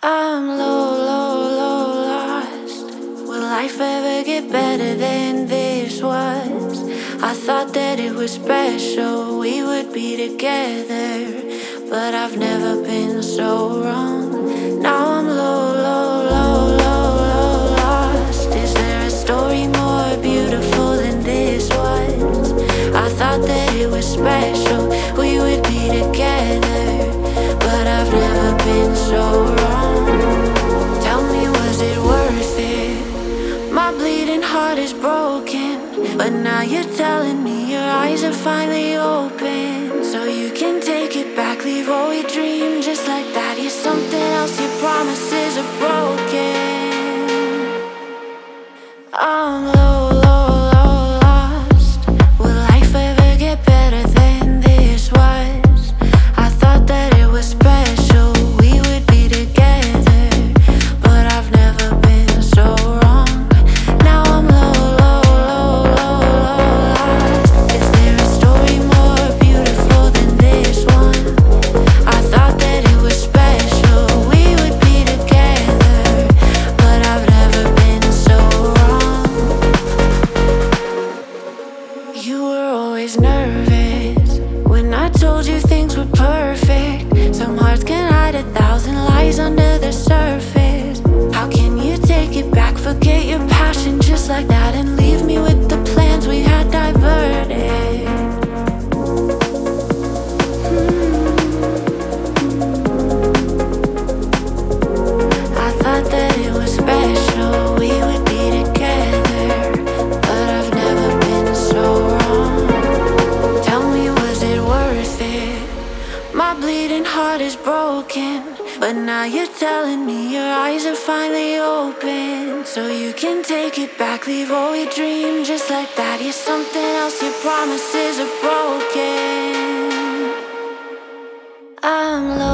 I'm low, low, low lost. Will life ever get better than this was? I thought that it was special, we would be together, but I've never been so wrong. Now I'm low, low, low, low, low lost. Is there a story more beautiful than this was? I thought that it was special, we would be together, but I've never been so wrong. Tell me, was it worth it? My bleeding heart is broken, but now you're telling me your eyes are finally open. So you can take it back, leave all we dreamed just like that. You're something else, your promises are broken. I'm low, low, low lost. Will life ever get better than this was? I thought that it was special, we would be together, but I've never been so wrong. Now I'm low, low, low, low, low lost. Is there a story more beautiful than this one? I thought that it was special, we would be together, but I've never been so wrong. You were always nervous when I told you things were perfect. Some hearts can hide 1,000 lies under the surface. How can you take it back, forget your passion just like that, and leave me with the plans we had diverted? I thought that it was special, we would be together, but I've never been so wrong. Tell me, was it worth it? My bleeding heart is broken, but now you're telling me your eyes are finally open. So you can take it back, leave all we dreamed just like that. You're something else, your promises are broken. I'm